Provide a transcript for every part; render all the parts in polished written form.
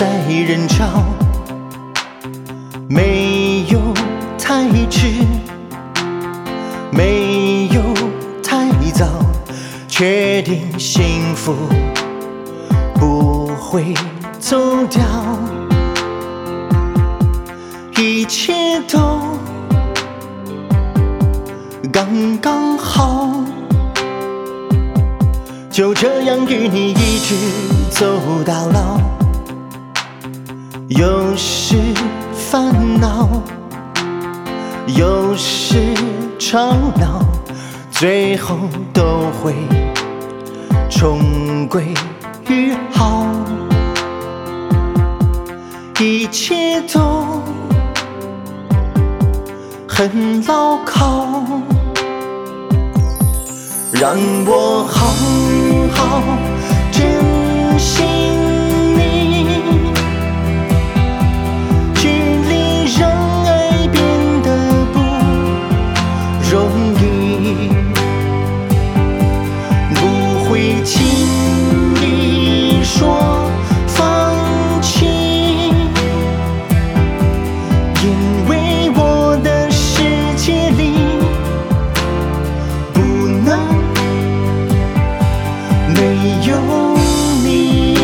在人潮，没有太迟，没有太早，确定幸福不会走掉，一切都刚刚好，就这样与你一直走到老。有时烦恼，有时吵闹，最后都会重归于好，一切都很牢靠，让我好好珍惜你，距离让爱变得不容易，不会轻易说放弃，因为我的世界里不能没有你。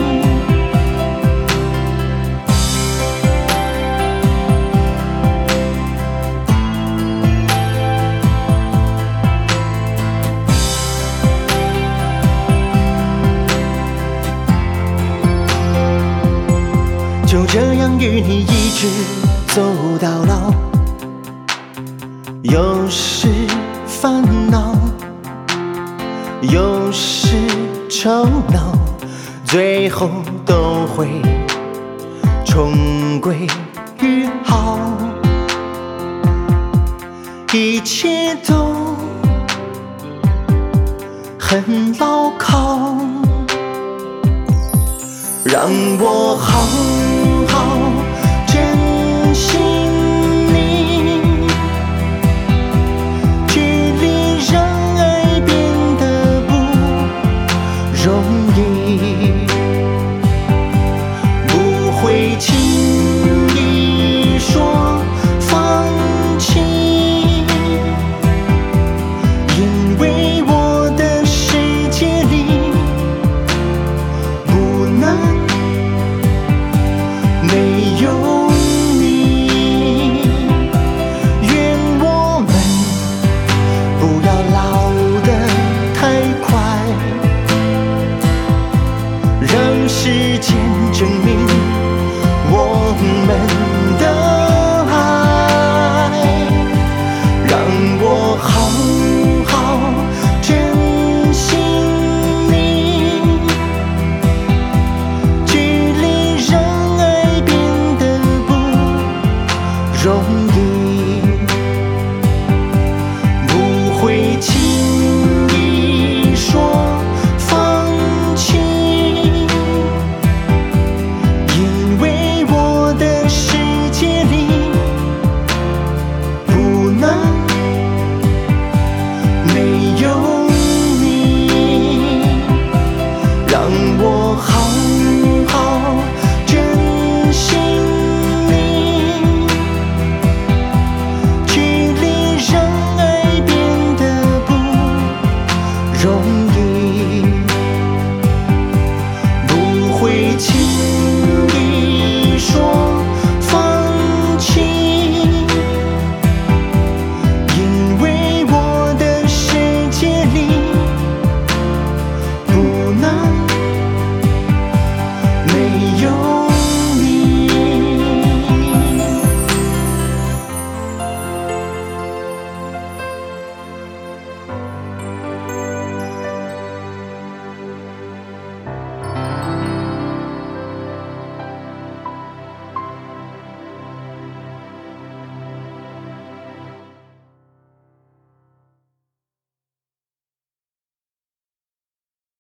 就这样与你一直走到老，有时烦恼，有时吵闹，最后都会重归于好，一切都很牢靠，让我好